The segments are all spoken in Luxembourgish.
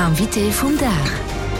L'invité vum Dach.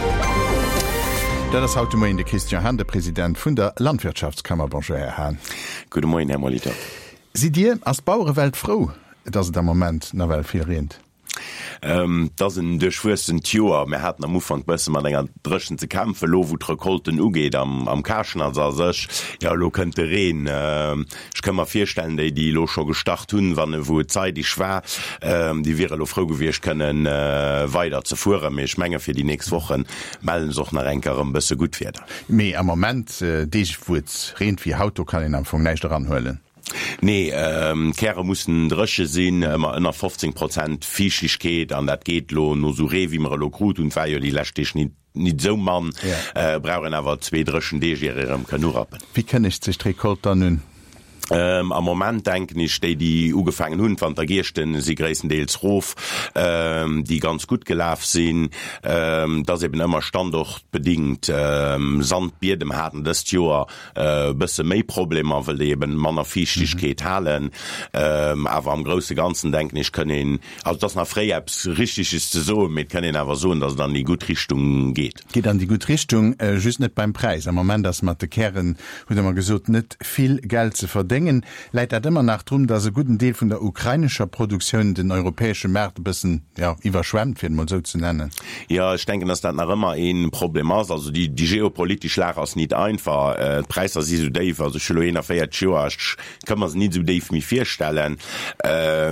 Das haut in de Christian Hahn, der Präsident vun der Landwirtschaftskammer. Bonjour, Herr Hahn. Guten Morgen, Herr Moliter. Sie dir als Bauerwelt froh, dass es der Moment na Welt viel rent? Das sind de schwsten Joer mir hat am Ufang bësse man enger dreschen ze kämpfe lo wo Rekolten ugeet am Kaschen als sech ja lo könnte reen ich kann mal firstellen déi die lo schon gestart hunn wann wo Zeit die schwer die wäre lo froh gewircht können weiter ze fuhren méch Menge fir die nächst Wochen melden soch nach enkerem bësse gut werden Me am moment deich wo rent wie Auto kann in am vum neichte ranhhöllen. Nee, Kere mussssen Drëche sinn immer ënner 15% fischig geht, an dat geht lo no so re wie man lo gut und feier die lächtech nicht so man brauchen awer 2 Drëschen Degierem kan nur rappen. Wie kenne ich sich Rekolter nun? Am Moment denken ich, die ugefangen hun van der Gerchten sie gräendeels Rof, die ganz gut gelaf sind, das eben immer Standort bedingt Sandbier dem hatten das Jahr bisse méi Probleme weil eben manner Fischigkeit halen, aber am große ganzen denken ich können also das nach Freiapps richtig ist so mit können aber so dass dann die gut Richtung geht an die gut Richtung just net beim Preis am moment das Matte Kerren wurde man gesucht net viel Geld zu verdenken. Leiit dat immer nach drum, dass se guten Deel vun der ukrainischer Produktion den europäische Märkte bisssen überschwemmt wird man so zu nennen. Ja, ich denke, dass das nach immer ein Problem ist. Also die geopolitisch Lage ist nicht einfach. Preise sind so tief, also schon in der 4 Jahren kann man es nicht so tief mir vorstellen. Ja,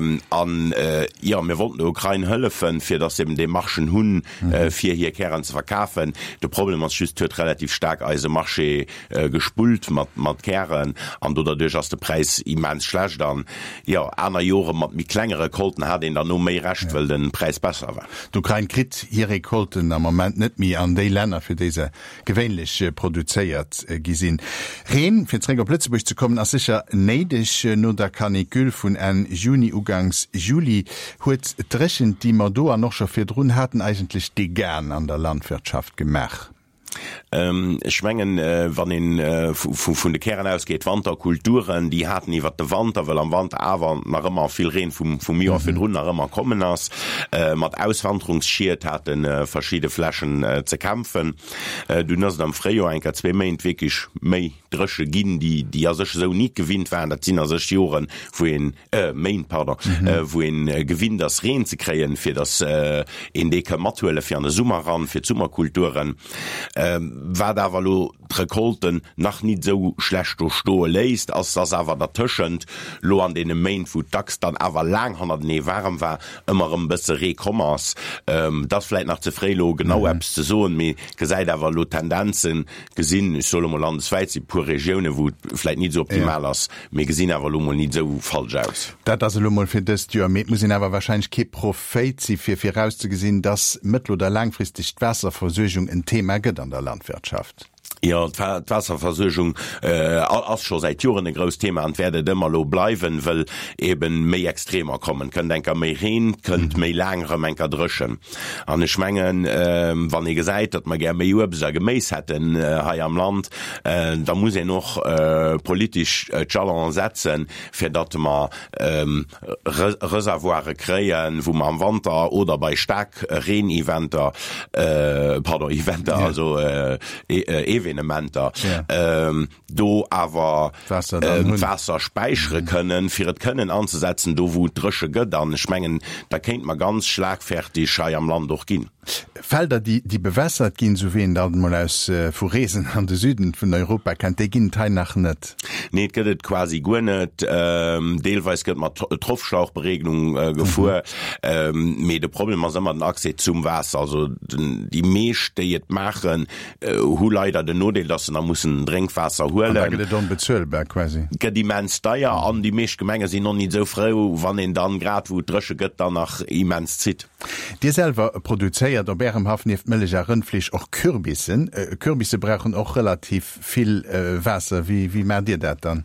wir wollten der Ukraine helfen, für das eben den Marschen hun für hier Kehren zu verkaufen. Das Problem ist, es wird relativ stark also Marche gespult mit Kehren und dadurch ist der Preis immens schlecht dann. Ja, einer Jahre mit kleineren Kolten hat ihn dann noch mehr recht, weil der Preis besser war. Du kein Krit hier Kolten am Moment nicht mehr an die Länder für diese gewöhnlich produziert gesehen. Rehen, für Träger Plötzlich zu kommen, ist sicher neidisch, nur der Kanikül von einem Juni-Ugangs Juli, hat dreschend die Moldova noch schon für drun hatten eigentlich die gern an der Landwirtschaft gemacht. Schwengen wann in vun de Keren ausgeht Wanderkulturen die hatten iwwer de Wand well am Wand awer nach immer viel Reen vum mir fir run nach immer kommen ass mat Auswanderungsschiiert hat verschiedene Flächen ze kämpfen du nass am Freio enker 2 Main wirklich méi dresche ginn die sech so nie gewinnt wären dat sinn sech Joren wo en Main wo en gewinn das Reen ze kreien fir das in de matuelle fir Summer ran fir Summerkulturen war da lo Rekolten nach nicht so schlecht stohe leist als das aber dazwischen lo an den Mainfood Tax dann aber lang 100 nie warm war immer ein bisschen Rekommers das vielleicht nach zufrielo genau Apps zu so mir gesagt aber lo Tendenzen gesehen ich soll mal landesweit die pure Regionen wo vielleicht nicht so optimal ist mir gesehen aber lo nicht so falsch aus das mal für das muss ich aber wahrscheinlich kein Prophet sie für rauszugesehen dass mittel- oder langfristig Wasserversorgung ein Thema geht an der Landwirtschaft. Ja, die Wasserversorgung ist schon seit Jahren ein großes Thema und werde immer lo bleiben, weil eben mehr extremer kommen. Können denken, mehr Regen, könnt mehr längere Mengen drüschen. Und ich meine, wenn ihr gesagt habt, dass wir gerne mehr Urbser gemäß hätten hier am Land, da muss ich noch politisch Challenge setzen, für dass wir Reservoire kreieren, wo man am Winter oder bei stark Regen-Eventer, also Evenementer do awer Wasser speichere können fir et können anzusetzen do wo dresche Götter schmengen da kennt man ganz schlagfertig Schei am Land doch gin. Felder die bewässert gin so wen dat mal aus Foresen an de Süden vun Europa kann de gin teil nach net. Nee gëtt quasi go net deelweis gëtt mat Troffschlauchberegnung gefu me de Problem immer den Ase zum Wasser also die Meesch deiet machen hu leider den Nodeel dat da muss Drinkwasser holen bezölberg quasi die mens Steier an die Meeschgemenge sind noch nicht so froh wann en dann grad wo dresche Götter nach immens zit. Dir selber produziert der Bärenhaft neft milleger Rindfleisch auch Kürbissen. Kürbisse brauchen auch relativ viel Wasser. Wie merkt ihr das dann?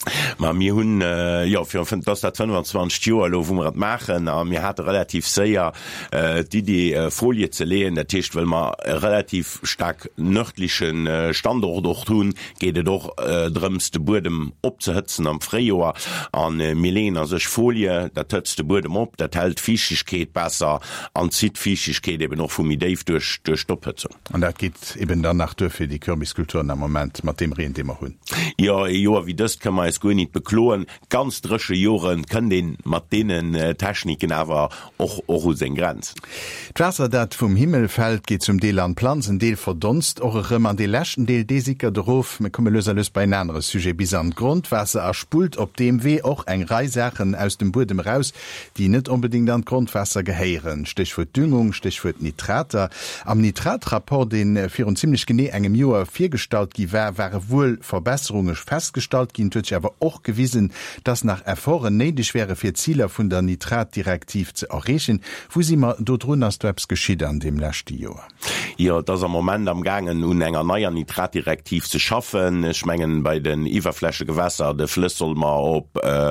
Ma mir hunn fir das dat 25 Joer lo wo dat machen mir hat relativ séier die Folie ze leen, der Tischcht well ma relativ stark nördlichen Standort doch tun, geht doch drümste Burdem opzehëtzen am Freijoer an Milen sech Folie, der tötzte Burdem op, der teilt Fischigkeet besser an zit Fischigkeet eben noch vum Idee durch Stopphetzung. Und dat geht eben dann nach fir die Kürbiskulturen am Moment mat dem Reen demmer hunn. Ja Joer wie das kann man go nicht bekloen, ganz dresche Joren können den mat denen Techniken awer och seg Grenz. D'Wasser dat vum Himmel fällt geht zum Deel an Planzen Deel verdonst ochrem an de lächten Deel desiker drauf me komme loserlös bei en anderes Sujet bis an Grundwasser erspult op dem we och eng Reisachen aus dem Bodem raus, die net unbedingt an Grundwasser geheieren. Stichwort Düngung, Stichwort Nitrater. Am Nitratrapport den fir un ziemlich gené engem Joer firstalt giwer wäre wohl Verbesserungen festgestalt gin huet aber auch gewiesen, dass nach Erforen neidig wäre fir Zieler vun der Nitratdirektiv zu errechen, wo sie mal dort runnerstwebs geschieht an dem letzte Jahr. Ja, das am Moment am Gangen un enger neuer Nitratdirektiv zu schaffen, schmengen bei den Iwerflächegewässer de Flüssel mal op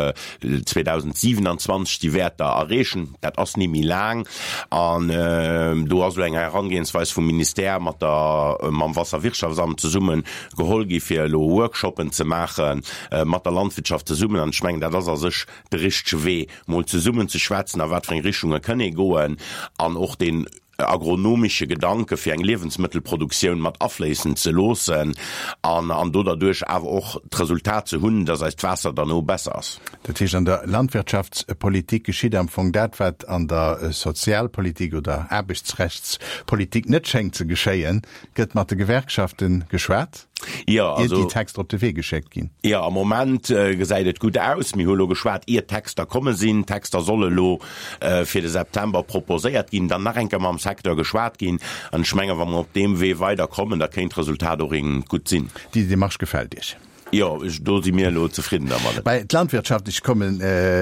2027 die Werte errechen, dat ass nimi lang an du hast enger Herangehensweis vom Minister mat am Wasserwirtschaftsamt zu summen geholgi fir lo Workshoppen zu machen, mat der Landwirtschaft zu summen an schmengen dat das sech de richsche weh mal zu summen zu schwätzen, a wat Richtungen könne goen an och den agronomische Gedanke fir eng Lebensmittelproduktion mat aflesen ze losen an do dadurch awer och d Resultat ze hunn, dat heißt Wasser dann no besser ass. Dat is an der Landwirtschaftspolitik geschieht am vung dat wat an der Sozialpolitik oder Erbichtsrechtspolitik net schenkt ze geschéien, gëtt mat de Gewerkschaften geschwert? Ja, also die Text op de Weg geschickt gin. Ja, am Moment geseidet gut aus, mi holo geschwert ihr Texter komme sinn, Texter solle lo fir de September proposiert gin, dann nach enke am Sektor geschwart gin, an Schmenger wann op dem Weh weiterkommen, da kenint Resultat gut sinn. Die Marsch gefällt dich. Ja, ich do sie mir lo zufrieden damit. Bei Landwirtschaft ich komme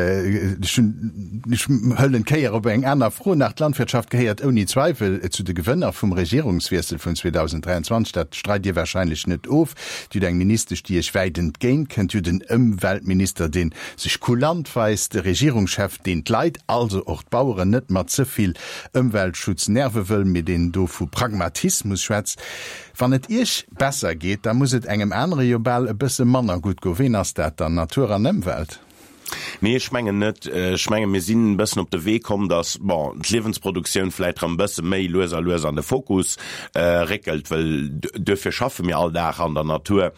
höllen Keier op eng einer froh nach Landwirtschaft geheiert ohne Zweifel zu de Gewinner vom Regierungswechsel von 2023 dat streit dir wahrscheinlich net of, du deg Minister die ich weitend gehen könnt du den Umweltminister den sich kulant weist, der Regierungschef den Leid also auch Bauern net mat zuviel Umweltschutz nerve will mit den do vu Pragmatismus schwätzt. Wann et ich besser geht, dann muss et engem andere Jobal e bisse Manner gut go wen ass dat der Natur an Welt. Nee, schmengen net schmengen mir sinn bëssen op de Weg kom, dass Lebensproduktion vielleicht am bësse méi loser an de Fokus rekelt, well dëfir schaffe mir all da an der Natur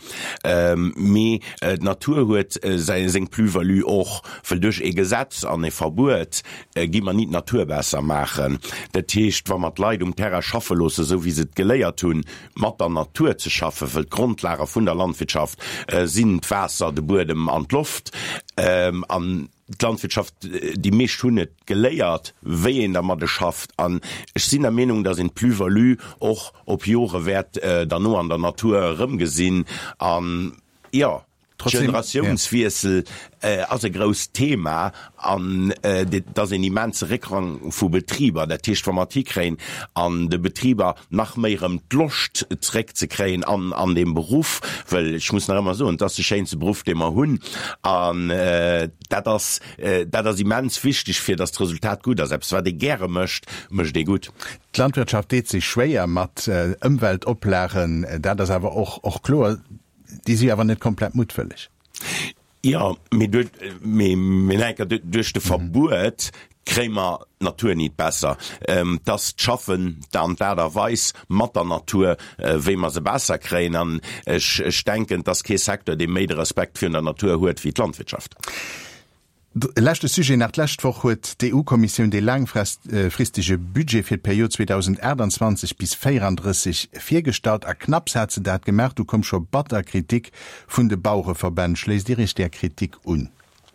Natur huet seg Plyvalu och duch e Gesetz an e Verbot gi man niet Natur besser machen. Dat Techt war mat Leid Terra schaffelose, so wie se geléiert tun, mat der Natur ze schaffe, weil Grundlager vun der Landwirtschaft sind Wässer de Bodem an Luft. An Landwirtschaft die mecht hun net geléiert wéi en der mat schafft an ich sinn der Meinung dat in Plyvalu och op Jore werd da no an der Natur rëm gesinn an ja Generationswiesel as e gros Thema an dat en immense Rekrang vu Betrieber der Tischformatikräin an de Betrieber nach méierem Locht zreck ze kräen an dem Beruf, well ich muss immer so dat se scheinze Beruf demmer hunn an dat immens wichtig fir das Resultat gut, selbst war de gre mcht de gut. Die Landwirtschaft deet sich schwéier mat Umwelt oplären, dat das aber auch klar. Die sie aber nicht komplett mutwillig. Ja, durch de Verbot krämer Natur nicht besser. Das schaffen dann derweis mat der Natur, wie man se besser kräen an denken, dass kein Sektor den mehr Respekt für der Natur huet wie die Landwirtschaft. Lächte Sujet nach Lächtwoch huet die EU-Kommission de langfristige Budget fir Periode 2021 bis 34 firstalt a knappsherze dat gemerkt, du kommst schon Batterkritik vun de Bauernverband schläst die der Kritik un.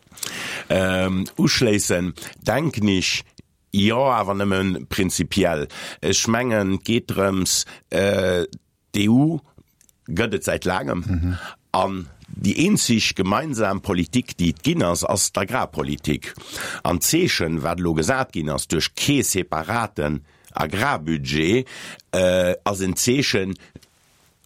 Uschlesen denk nicht. Ja, aber nimmen prinzipiell. Schmengen gehtrems die EU göttet seit langem an die einzig gemeinsame Politik, die Ginners aus der Agrarpolitik an Zeschen wat lo gesagt Ginners durch separaten Agrarbudget als in Zeschen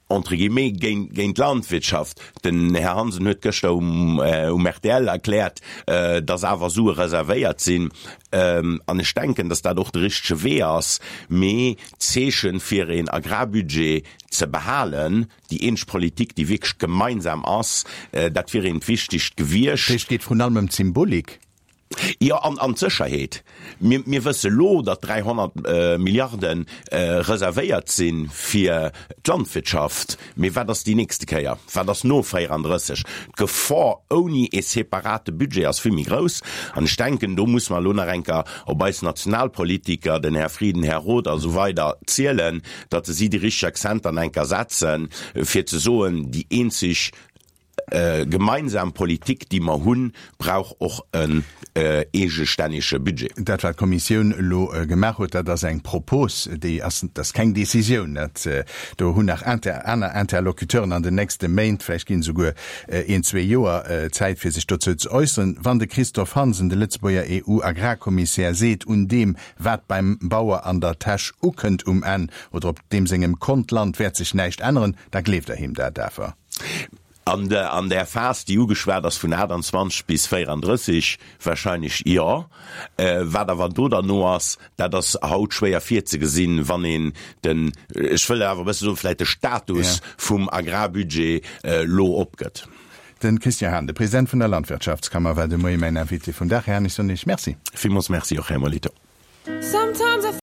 gegen Landwirtschaft. Den Herr Hansen hat gestern RTL erklärt, dass aber so reserviert sind. Und ich denke, dass da doch der richtige Weg ist, mehr Zechen für ein Agrarbudget zu behalten, die Politik, die wirklich gemeinsam ist, das wäre ein wichtig Gewirsch. Das geht von allem um Symbolik. Ja, an Sicherheit. Mir wisse lo, dat 300 Milliarden reserviert sinn fir Landwirtschaft. Mir war das die nächste Käier. War das no 34. Gefahr oni e separate Budget as vimi groß. An ich denken, du muss man Lohnerrenker, ob als Nationalpolitiker, den Herr Frieden, Herr Roth, also weiter zählen, dat sie die richtige Akzent an enker setzen, fir zu soen, die einzig gemeinsam Politik, die man hunn, braucht auch ein egestänische Budget. Dat war Kommission lo gemacht huet, dat das eng Propos, das kein Decision do hunn nach einer Interlokuteuren an den nächste Mainfleisch gin sogur in 2 Joer Zeit fir sich dazu zu äußern. Wann de Christoph Hansen, de Lützburger EU-Agrarkommissär, seht und dem wat beim Bauer an der Tasch ukend an oder op dem segem Kontland werd sich näicht ändern, da klebt him da dafür. An der Phase, die ugeschwert das von 28 bis 34 wahrscheinlich ja, war da du da nur da das haut schwer 40 gesinn, wann ich will aber besser so vielleicht der Status vom Agrarbudget lo opgött. Den Christian Hahn, der Präsident von der Landwirtschaftskammer, war de moi mein Invité von der Herr nicht so nicht. Merci. Vielmals merci auch, Herr Molito.